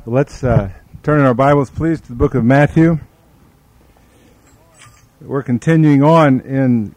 Let's turn in our Bibles, please, to the book of Matthew. We're continuing on in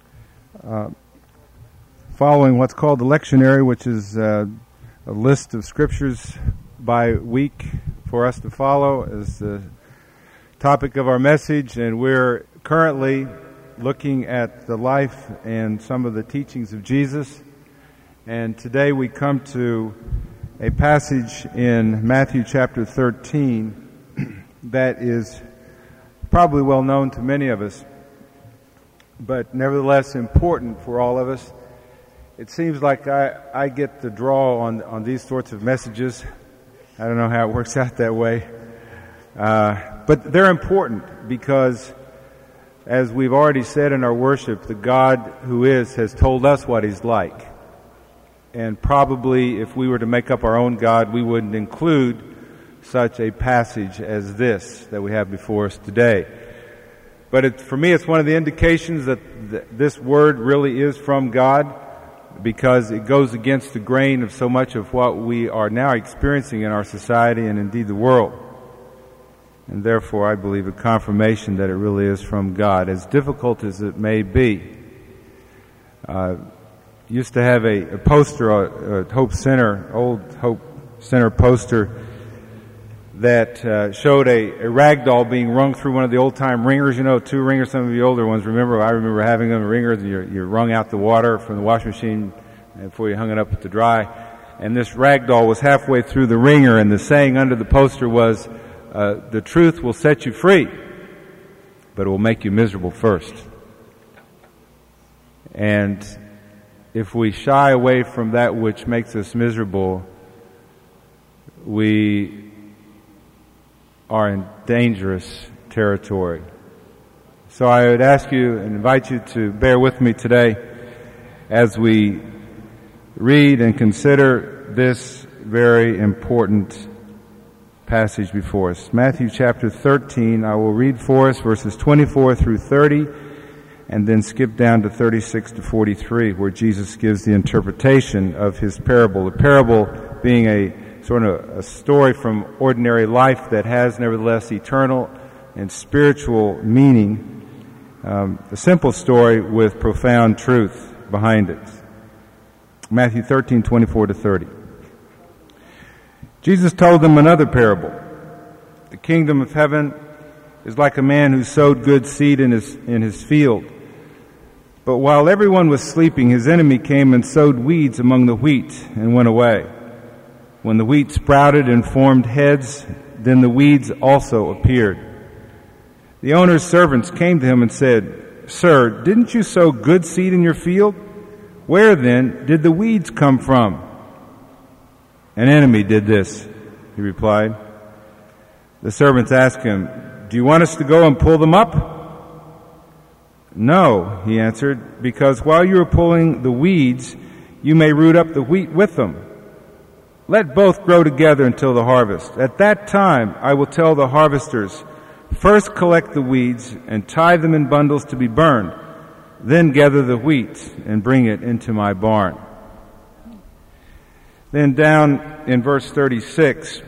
following what's called the lectionary, which is a list of scriptures by week for us to follow as the topic of our message. And we're currently looking at the life and some of the teachings of Jesus. And today we come to a passage in Matthew chapter 13 that is probably well known to many of us, but nevertheless important for all of us. It seems like I get the draw on these sorts of messages. I don't know how it works out that way. But they're important because, as we've already said in our worship, the God who is has told us what He's like. And probably if we were to make up our own God, we wouldn't include such a passage as this that we have before us today. But for me, it's one of the indications that this word really is from God, because it goes against the grain of so much of what we are now experiencing in our society and indeed the world. And therefore, I believe a confirmation that it really is from God, as difficult as it may be. Used to have a poster, a Hope Center, old Hope Center poster that showed a rag doll being rung through one of the old-time ringers. You know, two ringers, some of you older ones remember. I remember having them, ringers, you wrung out the water from the washing machine before you hung it up to dry. And this rag doll was halfway through the ringer, and the saying under the poster was, the truth will set you free, but it will make you miserable first. And if we shy away from that which makes us miserable, we are in dangerous territory. So I would ask you and invite you to bear with me today as we read and consider this very important passage before us. Matthew chapter 13, I will read for us verses 24 through 30, and then skip down to 36 to 43, where Jesus gives the interpretation of his parable. The parable being a sort of a story from ordinary life that has nevertheless eternal and spiritual meaning. A simple story with profound truth behind it. Matthew 13, 24 to 30. Jesus told them another parable. The kingdom of heaven is like a man who sowed good seed in his field. But while everyone was sleeping, his enemy came and sowed weeds among the wheat and went away. When the wheat sprouted and formed heads, then the weeds also appeared. The owner's servants came to him and said, "Sir, didn't you sow good seed in your field? Where then did the weeds come from?" "An enemy did this," he replied. The servants asked him, "Do you want us to go and pull them up?" "No," he answered, "because while you are pulling the weeds, you may root up the wheat with them. Let both grow together until the harvest. At that time I will tell the harvesters, first collect the weeds and tie them in bundles to be burned, then gather the wheat and bring it into my barn." Then down in verse 36,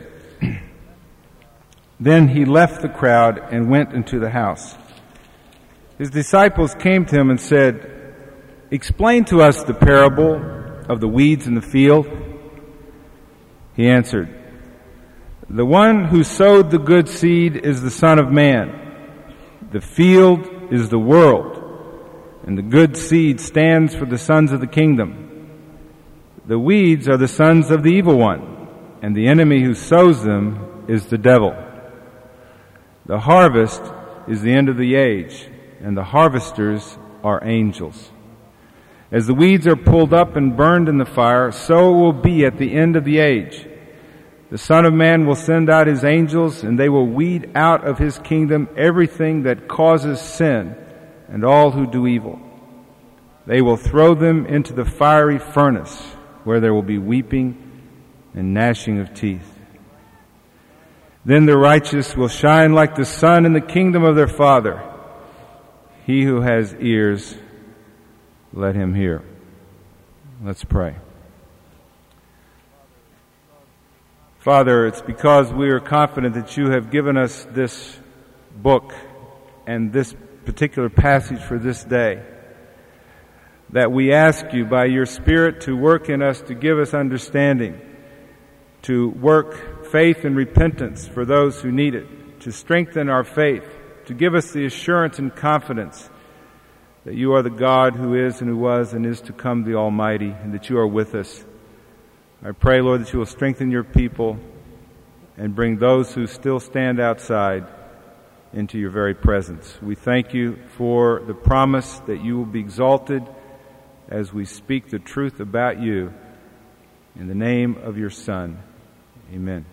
then he left the crowd and went into the house. His disciples came to him and said, "Explain to us the parable of the weeds in the field." He answered, "The one who sowed the good seed is the Son of Man. The field is the world, and the good seed stands for the sons of the kingdom. The weeds are the sons of the evil one, and the enemy who sows them is the devil. The harvest is the end of the age, and the harvesters are angels. As the weeds are pulled up and burned in the fire, so it will be at the end of the age. The Son of Man will send out his angels, and they will weed out of his kingdom everything that causes sin and all who do evil. They will throw them into the fiery furnace, where there will be weeping and gnashing of teeth. Then the righteous will shine like the sun in the kingdom of their Father. He who has ears, let him hear." Let's pray. Father, it's because we are confident that you have given us this book and this particular passage for this day, that we ask you by your Spirit to work in us, to give us understanding, to work faith and repentance for those who need it, to strengthen our faith, to give us the assurance and confidence that you are the God who is and who was and is to come, the Almighty, and that you are with us. I pray, Lord, that you will strengthen your people and bring those who still stand outside into your very presence. We thank you for the promise that you will be exalted as we speak the truth about you. In the name of your Son, amen.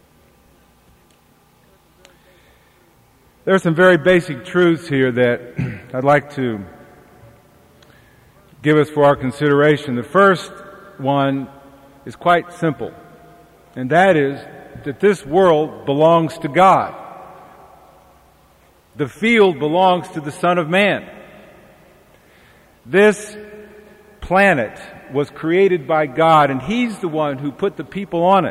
There are some very basic truths here that I'd like to give us for our consideration. The first one is quite simple, and that is that this world belongs to God. The field belongs to the Son of Man. This planet was created by God, and He's the one who put the people on it.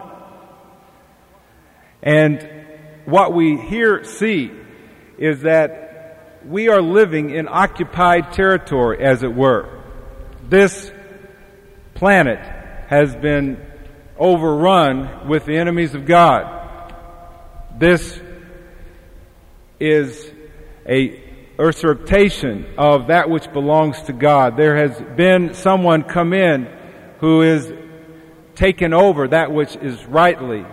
And what we here see is that we are living in occupied territory, as it were. This planet has been overrun with the enemies of God. This is a usurpation of that which belongs to God. There has been someone come in who is taken over that which is rightly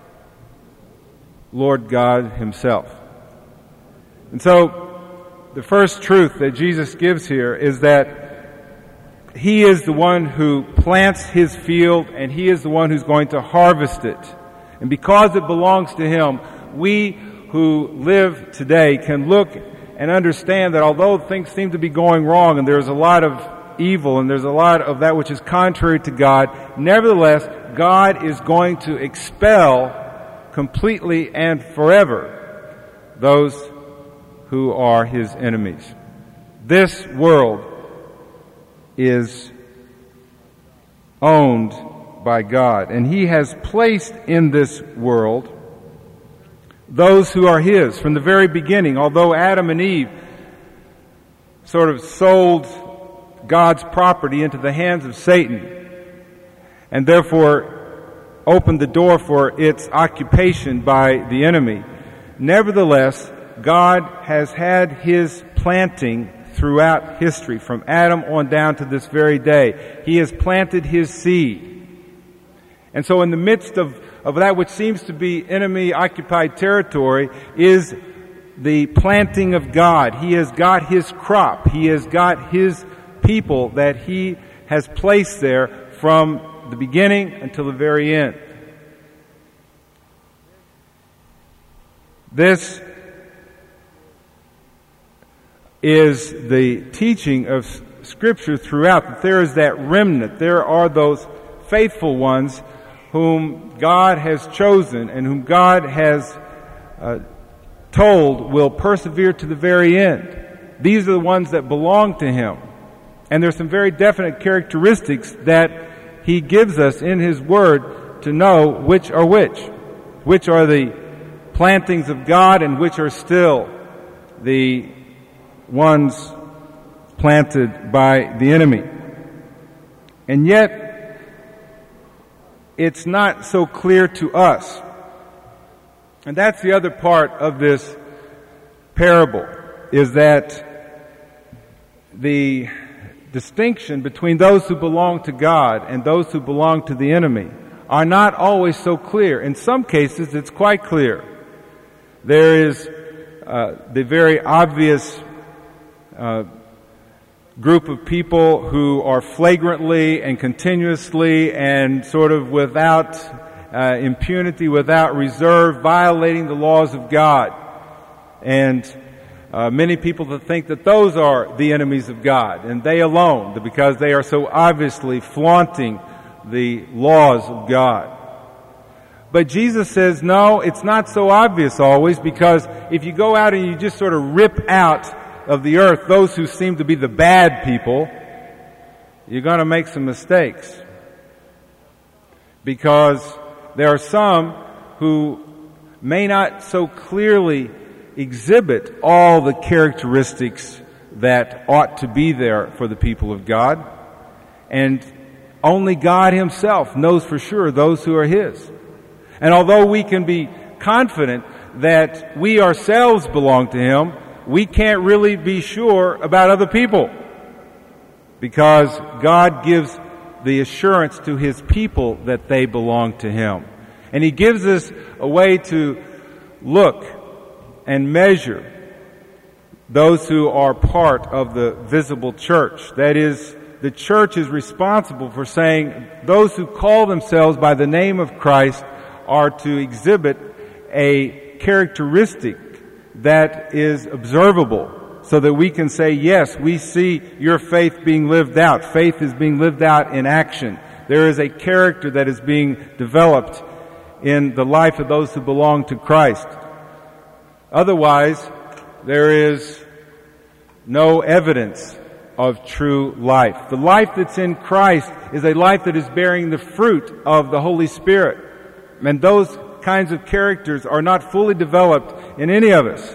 Lord God Himself. And so, the first truth that Jesus gives here is that He is the one who plants His field, and He is the one who's going to harvest it. And because it belongs to Him, we who live today can look and understand that although things seem to be going wrong and there's a lot of evil and there's a lot of that which is contrary to God, nevertheless, God is going to expel completely and forever those who are His enemies. This world is owned by God, and He has placed in this world those who are His from the very beginning. Although Adam and Eve sort of sold God's property into the hands of Satan and therefore opened the door for its occupation by the enemy, nevertheless, God has had His planting throughout history, from Adam on down to this very day. He has planted His seed. And so in the midst of that which seems to be enemy-occupied territory is the planting of God. He has got His crop. He has got His people that He has placed there from the beginning until the very end. This is the teaching of Scripture throughout, that there is that remnant. There are those faithful ones whom God has chosen and whom God has told will persevere to the very end. These are the ones that belong to Him. And there's some very definite characteristics that He gives us in His Word to know which are which are the plantings of God and which are still the ones planted by the enemy. And yet, it's not so clear to us. And that's the other part of this parable, is that the distinction between those who belong to God and those who belong to the enemy are not always so clear. In some cases, it's quite clear. There is the very obvious group of people who are flagrantly and continuously and sort of without impunity, without reserve, violating the laws of God. And many people that think that those are the enemies of God, and they alone, because they are so obviously flaunting the laws of God. But Jesus says, no, it's not so obvious always, because if you go out and you just sort of rip out of the earth those who seem to be the bad people, you're going to make some mistakes. Because there are some who may not so clearly exhibit all the characteristics that ought to be there for the people of God. And only God Himself knows for sure those who are His. And although we can be confident that we ourselves belong to Him, we can't really be sure about other people, because God gives the assurance to His people that they belong to Him. And He gives us a way to look and measure those who are part of the visible church. That is, the church is responsible for saying those who call themselves by the name of Christ are to exhibit a characteristic that is observable, so that we can say, yes, we see your faith being lived out. Faith is being lived out in action. There is a character that is being developed in the life of those who belong to Christ. Otherwise, there is no evidence of true life. The life that's in Christ is a life that is bearing the fruit of the Holy Spirit. And those kinds of characters are not fully developed in any of us.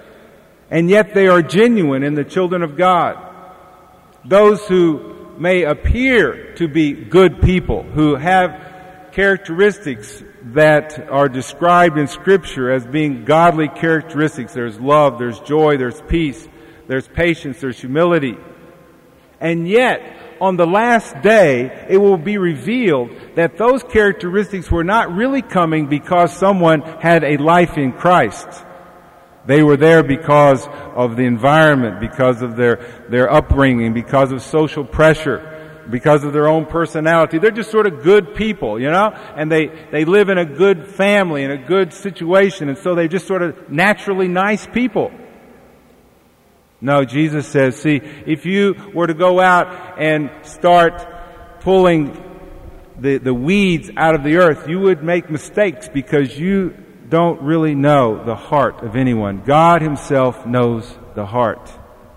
And yet they are genuine in the children of God. Those who may appear to be good people, who have characteristics that are described in Scripture as being godly characteristics. There's love, there's joy, there's peace, there's patience, there's humility. And yet, on the last day, it will be revealed that those characteristics were not really coming because someone had a life in Christ. They were there because of the environment, because of their upbringing, because of social pressure, because of their own personality. They're just sort of good people, you know? And they live in a good family, in a good situation, and so they're just sort of naturally nice people. No, Jesus says, see, if you were to go out and start pulling the weeds out of the earth, you would make mistakes because you don't really know the heart of anyone. God Himself knows the heart.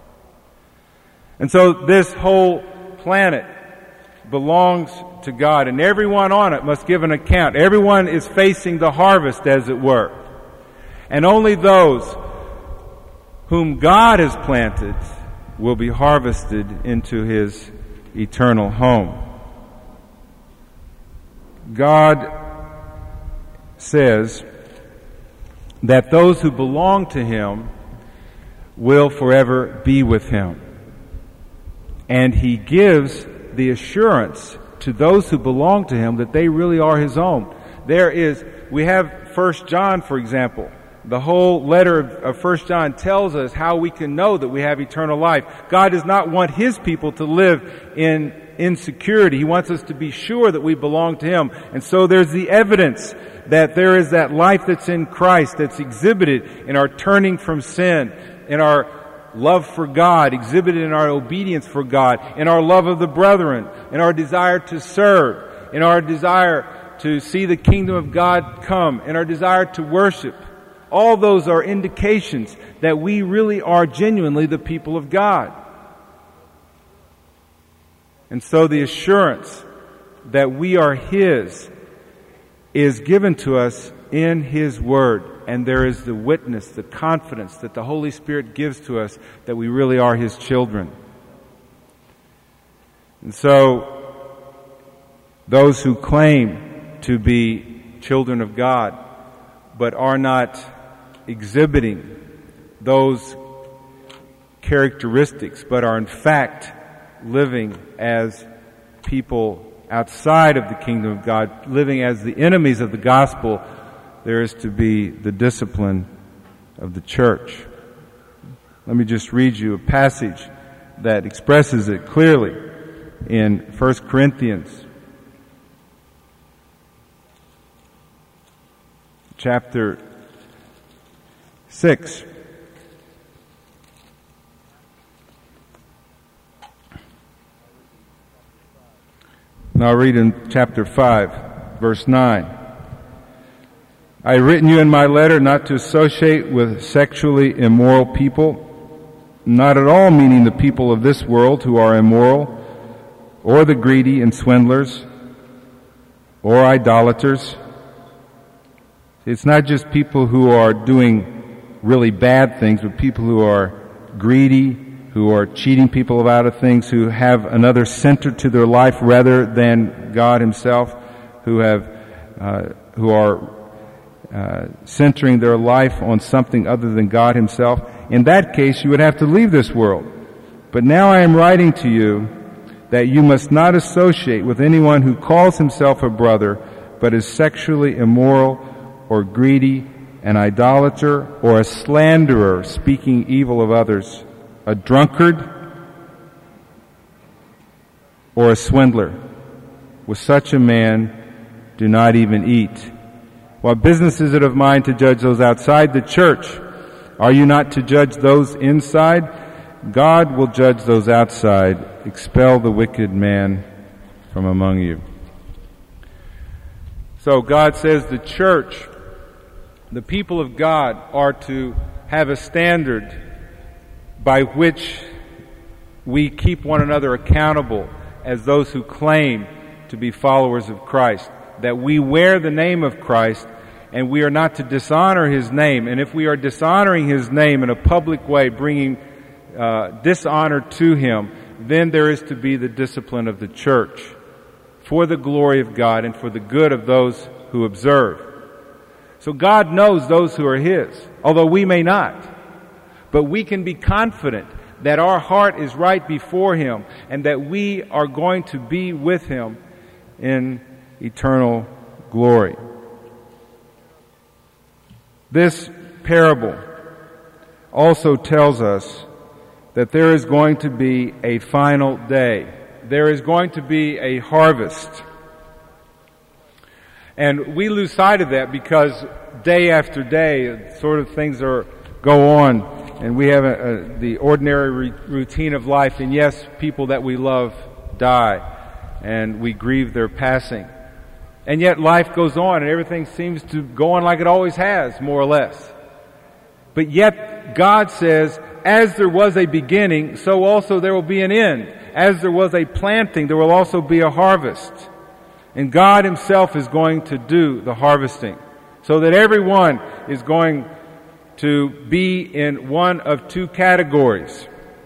And so this whole planet belongs to God, and everyone on it must give an account. Everyone is facing the harvest, as it were. And only those whom God has planted will be harvested into His eternal home. God says that those who belong to Him will forever be with Him. And He gives the assurance to those who belong to Him that they really are His own. We have 1 John, for example. The whole letter of 1 John tells us how we can know that we have eternal life. God does not want His people to live in insecurity. He wants us to be sure that we belong to Him. And so there's the evidence that there is that life that's in Christ that's exhibited in our turning from sin, in our love for God, exhibited in our obedience for God, in our love of the brethren, in our desire to serve, in our desire to see the kingdom of God come, in our desire to worship. All those are indications that we really are genuinely the people of God. And so the assurance that we are His is given to us in His Word. And there is the witness, the confidence that the Holy Spirit gives to us that we really are His children. And so those who claim to be children of God but are not exhibiting those characteristics, but are in fact living as people outside of the kingdom of God, living as the enemies of the gospel, there is to be the discipline of the church. Let me just read you a passage that expresses it clearly in 1 Corinthians chapter 6. Now I'll read in chapter 5, verse 9. I have written you in my letter not to associate with sexually immoral people, not at all meaning the people of this world who are immoral, or the greedy and swindlers, or idolaters. It's not just people who are doing really bad things, but people who are greedy, who are cheating people out of things, who have another center to their life rather than God Himself, who are centering their life on something other than God Himself. In that case, you would have to leave this world. But now I am writing to you that you must not associate with anyone who calls himself a brother, but is sexually immoral, or greedy, an idolater, or a slanderer, speaking evil of others, a drunkard, or a swindler. With such a man, do not even eat. What business is it of mine to judge those outside the church? Are you not to judge those inside? God will judge those outside. Expel the wicked man from among you. So God says the church, the people of God, are to have a standard by which we keep one another accountable as those who claim to be followers of Christ. That we wear the name of Christ, and we are not to dishonor His name. And if we are dishonoring His name in a public way, bringing dishonor to Him, then there is to be the discipline of the church for the glory of God and for the good of those who observe. So God knows those who are His, although we may not. But we can be confident that our heart is right before Him and that we are going to be with Him in eternal glory. This parable also tells us that there is going to be a final day. There is going to be a harvest. And we lose sight of that because day after day, sort of things go on, and we have the ordinary routine of life. And yes, people that we love die, and we grieve their passing. And yet life goes on, and everything seems to go on like it always has, more or less. But yet God says, as there was a beginning, so also there will be an end. As there was a planting, there will also be a harvest. And God Himself is going to do the harvesting, so that everyone is going to be in one of two categories.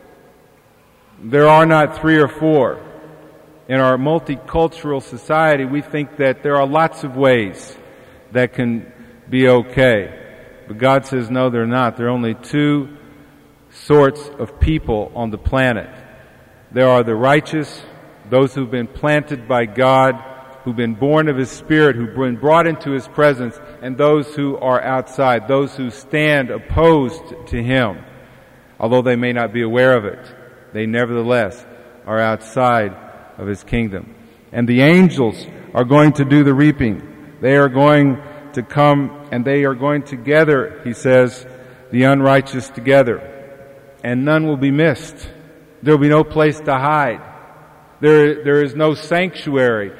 There are not three or four. In our multicultural society, we think that there are lots of ways that can be okay. But God says, no, they're not. There are only two sorts of people on the planet. There are the righteous, those who've been planted by God, who've been born of His Spirit, who've been brought into His presence, and those who are outside, those who stand opposed to Him. Although they may not be aware of it, they nevertheless are outside of His kingdom. And the angels are going to do the reaping. They are going to come and they are going to gather, He says, the unrighteous together. And none will be missed. There will be no place to hide. There is no sanctuary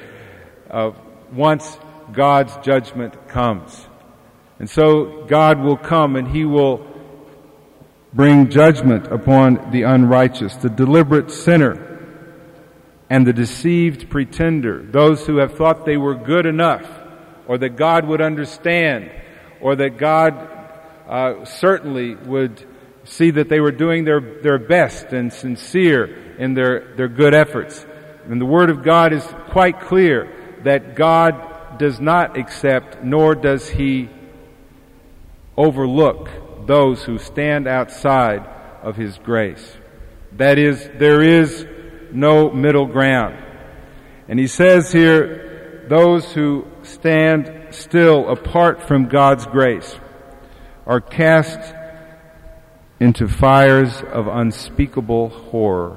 once God's judgment comes. And so God will come and He will bring judgment upon the unrighteous, the deliberate sinner, and the deceived pretender, those who have thought they were good enough, or that God would understand, or that God certainly would see that they were doing their best and sincere in their good efforts. And the Word of God is quite clear that God does not accept, nor does He overlook those who stand outside of His grace. That is, there is no middle ground. And He says here, those who stand still apart from God's grace are cast into fires of unspeakable horror.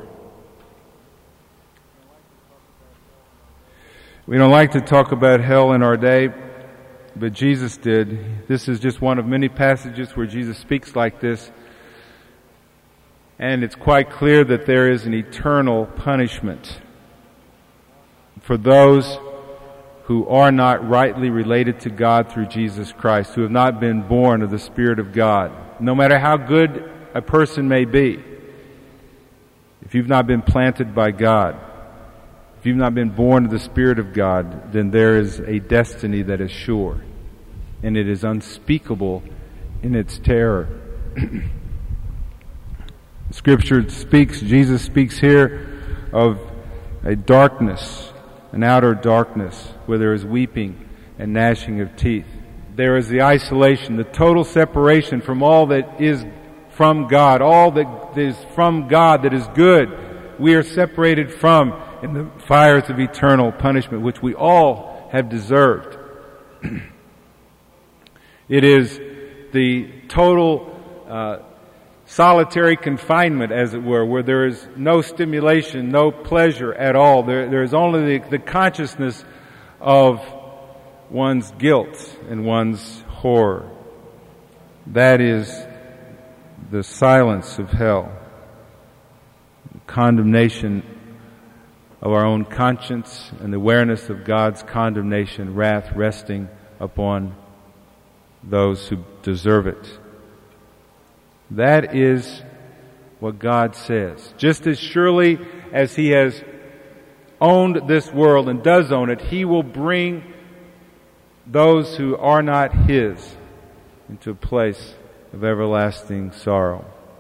We don't like to talk about hell in our day, but Jesus did. This is just one of many passages where Jesus speaks like this. And it's quite clear that there is an eternal punishment for those who are not rightly related to God through Jesus Christ, who have not been born of the Spirit of God. No matter how good a person may be, if you've not been planted by God, if you've not been born of the Spirit of God, then there is a destiny that is sure. and it is unspeakable in its terror. Scripture speaks, Jesus speaks here of a darkness, an outer darkness, where there is weeping and gnashing of teeth. There is the isolation, the total separation from all that is from God, all that is from God that is good. We are separated from in the fires of eternal punishment, which we all have deserved. It is the total solitary confinement, as it were, where there is no stimulation, no pleasure at all. There is only the consciousness of one's guilt and one's horror. That is the silence of hell, condemnation of our own conscience and the awareness of God's condemnation, wrath resting upon those who deserve it. That is what God says. Just as surely as He has owned this world and does own it, He will bring those who are not His into a place of everlasting sorrow.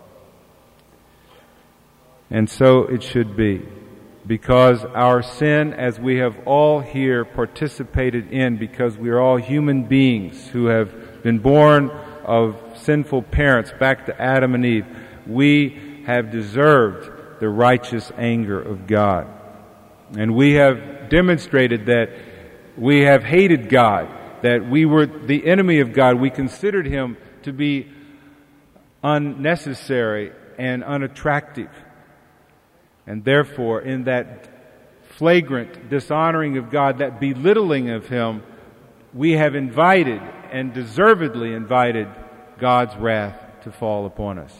And so it should be, because our sin, as we have all here participated in, because we are all human beings who have been born of sinful parents back to Adam and Eve, we have deserved the righteous anger of God. And we have demonstrated that we have hated God, that we were the enemy of God. We considered Him to be unnecessary and unattractive. And therefore, in that flagrant dishonoring of God, that belittling of Him, we have invited and deservedly invited God's wrath to fall upon us.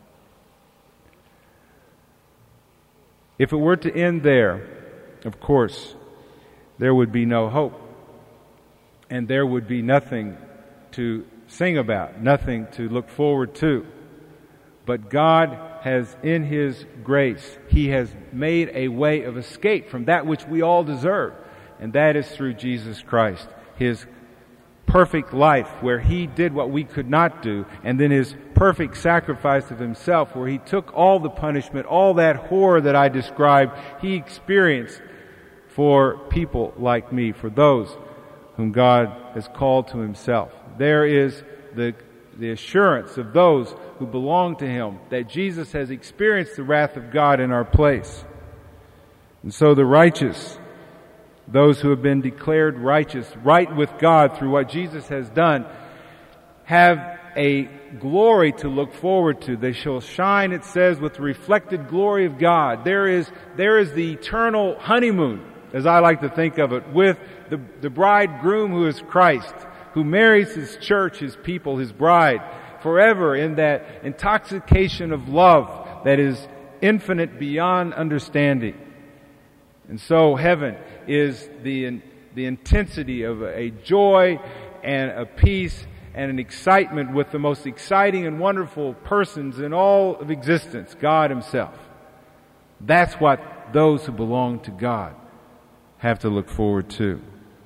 If it were to end there, of course, there would be no hope. And there would be nothing to sing about, nothing to look forward to. But God has, in His grace, He has made a way of escape from that which we all deserve. And that is through Jesus Christ, His perfect life, where He did what we could not do, and then His perfect sacrifice of Himself, where He took all the punishment, all that horror that I described, He experienced for people like me, for those whom God has called to Himself. There is the assurance of those who belong to Him that Jesus has experienced the wrath of God in our place. And so the righteous, those who have been declared righteous, right with God through what Jesus has done, have a glory to look forward to. They shall shine, it says, with the reflected glory of God. There is the eternal honeymoon, as I like to think of it, with the bridegroom who is Christ, who marries His church, His people, His bride, forever in that intoxication of love that is infinite beyond understanding. And so heaven is the intensity of a joy and a peace and an excitement with the most exciting and wonderful persons in all of existence, God Himself. That's what those who belong to God have to look forward to.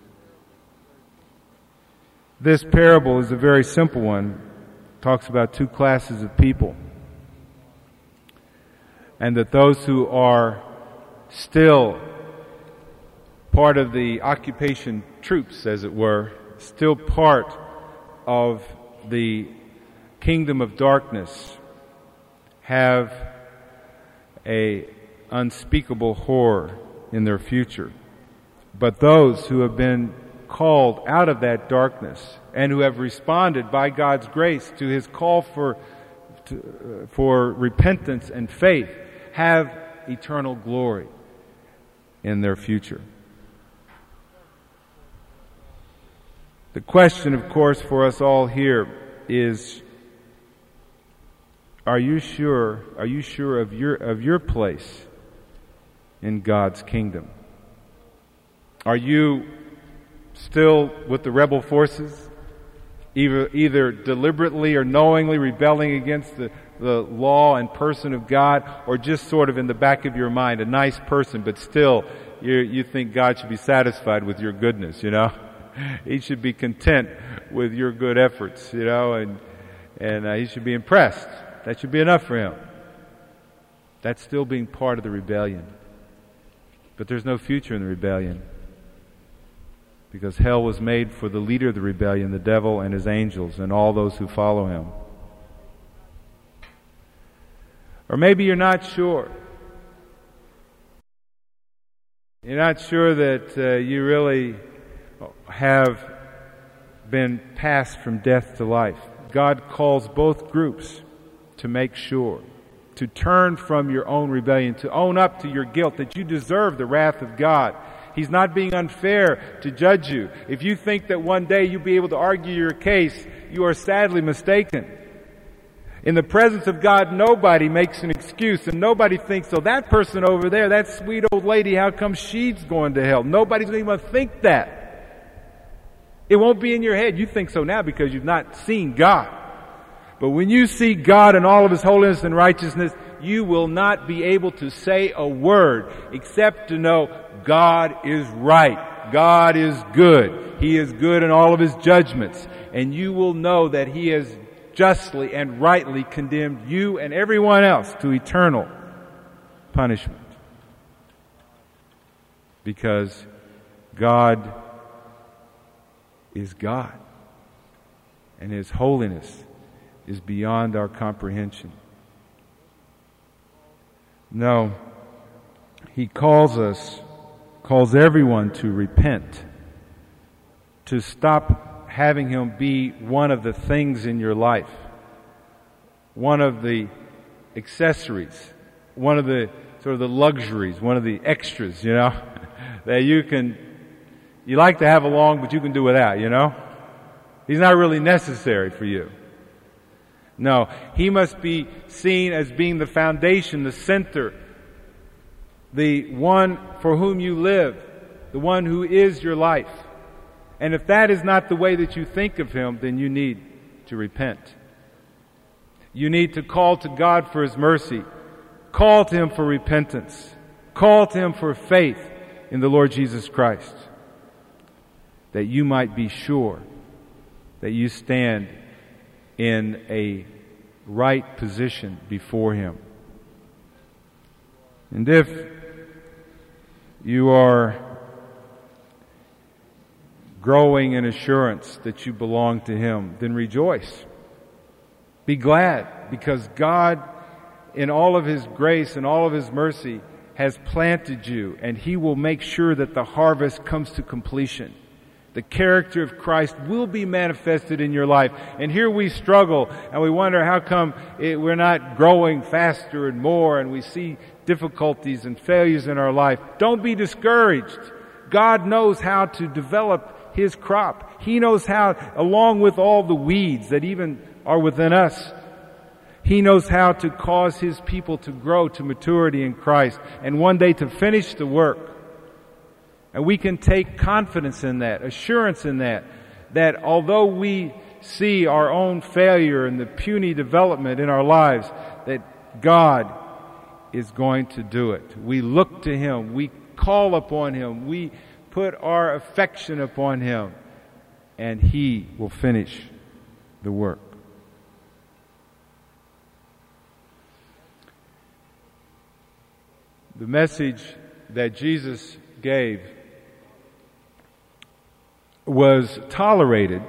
This parable is a very simple one. It talks about two classes of people. And that those who are still part of the occupation troops, as it were, still part of the kingdom of darkness, have a unspeakable horror in their future. But those who have been called out of that darkness and who have responded by God's grace to His call for repentance and faith have eternal glory in their future. The question, of course, for us all here is, are you sure of your place in God's kingdom? Are you still with the rebel forces, either deliberately or knowingly rebelling against the law and person of God, or just sort of in the back of your mind, a nice person, but still you think God should be satisfied with your goodness, you know? He should be content with your good efforts, and he should be impressed. That should be enough for him. That's still being part of the rebellion. But there's no future in the rebellion, because hell was made for the leader of the rebellion, the devil and his angels and all those who follow him. Or maybe you're not sure. You're not sure that you really have been passed from death to life. God calls both groups to make sure, to turn from your own rebellion, to own up to your guilt, that you deserve the wrath of God. He's not being unfair to judge you. If you think that one day you'll be able to argue your case, you are sadly mistaken. In the presence of God, nobody makes an excuse, and nobody thinks, oh, that person over there, that sweet old lady, how come she's going to hell? Nobody's going to even think that. It won't be in your head. You think so now because you've not seen God. But when you see God in all of His holiness and righteousness, you will not be able to say a word except to know God is right. God is good. He is good in all of His judgments. And you will know that He has justly and rightly condemned you and everyone else to eternal punishment. Because God is God, and His holiness is beyond our comprehension. No, He calls everyone to repent, to stop having Him be one of the things in your life, one of the accessories, one of the sort of the luxuries, one of the extras, that you like to have along, but you can do without, He's not really necessary for you. No, He must be seen as being the foundation, the center, the one for whom you live, the one who is your life. And if that is not the way that you think of Him, then you need to repent. You need to call to God for His mercy. Call to Him for repentance. Call to Him for faith in the Lord Jesus Christ, that you might be sure that you stand in a right position before Him. And if you are growing in assurance that you belong to Him, then rejoice. Be glad, because God, in all of His grace and all of His mercy, has planted you, and He will make sure that the harvest comes to completion. The character of Christ will be manifested in your life. And here we struggle, and we wonder how come we're not growing faster and more, and we see difficulties and failures in our life. Don't be discouraged. God knows how to develop His crop. He knows how, along with all the weeds that even are within us, He knows how to cause His people to grow to maturity in Christ and one day to finish the work. And we can take confidence in that, assurance in that although we see our own failure and the puny development in our lives, that God is going to do it. We look to Him. We call upon Him. We put our affection upon Him, and He will finish the work. The message that Jesus gave was tolerated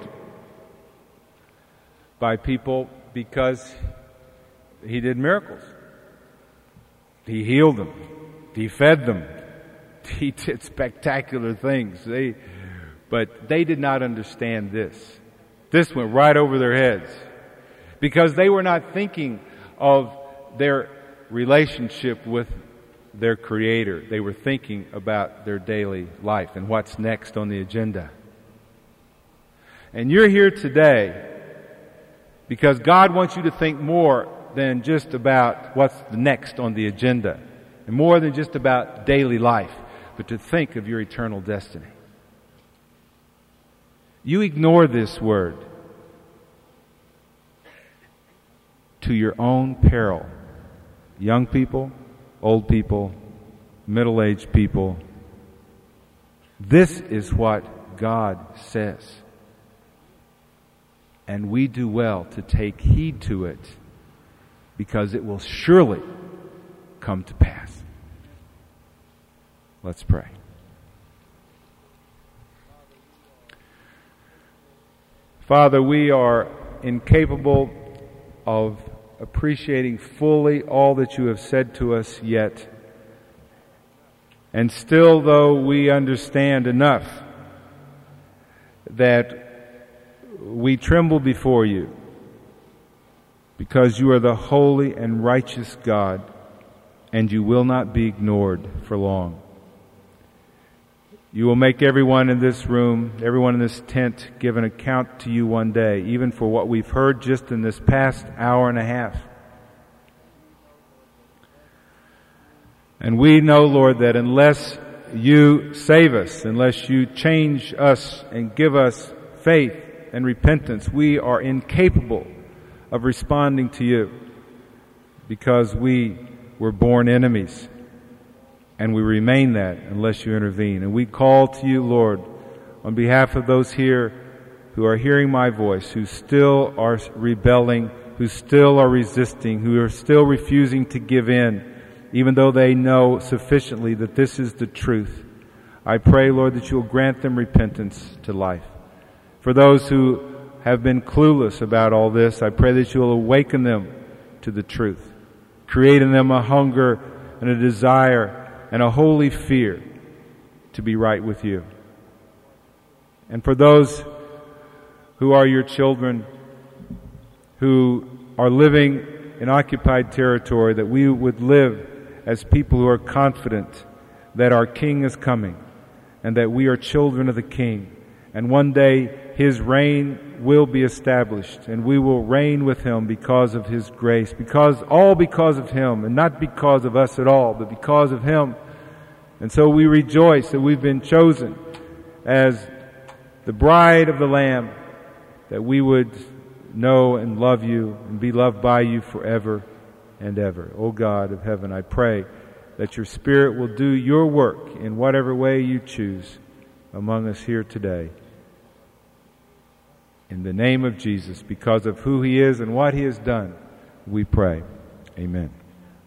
by people because He did miracles. He healed them. He fed them. He did spectacular things. But they did not understand this. This went right over their heads, because they were not thinking of their relationship with their Creator. They were thinking about their daily life and what's next on the agenda. And you're here today because God wants you to think more than just about what's next on the agenda, and more than just about daily life, but to think of your eternal destiny. You ignore this word to your own peril. Young people, old people, middle-aged people. This is what God says. And we do well to take heed to it, because it will surely come to pass. Let's pray. Father, we are incapable of appreciating fully all that you have said to us yet. And still, though we understand enough that we tremble before you, because you are the holy and righteous God, and you will not be ignored for long. You will make everyone in this room, everyone in this tent, give an account to you one day, even for what we've heard just in this past hour and a half. And we know, Lord, that unless you save us, unless you change us and give us faith and repentance, we are incapable of responding to you, because we were born enemies, and we remain that unless you intervene. And we call to you, Lord, on behalf of those here who are hearing my voice, who still are rebelling, who still are resisting, who are still refusing to give in, even though they know sufficiently that this is the truth. I pray, Lord, that you will grant them repentance to life. For those who have been clueless about all this, I pray that you will awaken them to the truth, create in them a hunger and a desire and a holy fear to be right with you. And for those who are your children, who are living in occupied territory, that we would live as people who are confident that our King is coming, and that we are children of the King. And one day His reign will be established, and we will reign with Him because of His grace, because of Him, and not because of us at all, but because of Him. And so we rejoice that we've been chosen as the bride of the Lamb, that we would know and love you and be loved by you forever and ever. O God of heaven, I pray that your Spirit will do your work in whatever way you choose among us here today. In the name of Jesus, because of who He is and what He has done, we pray. Amen.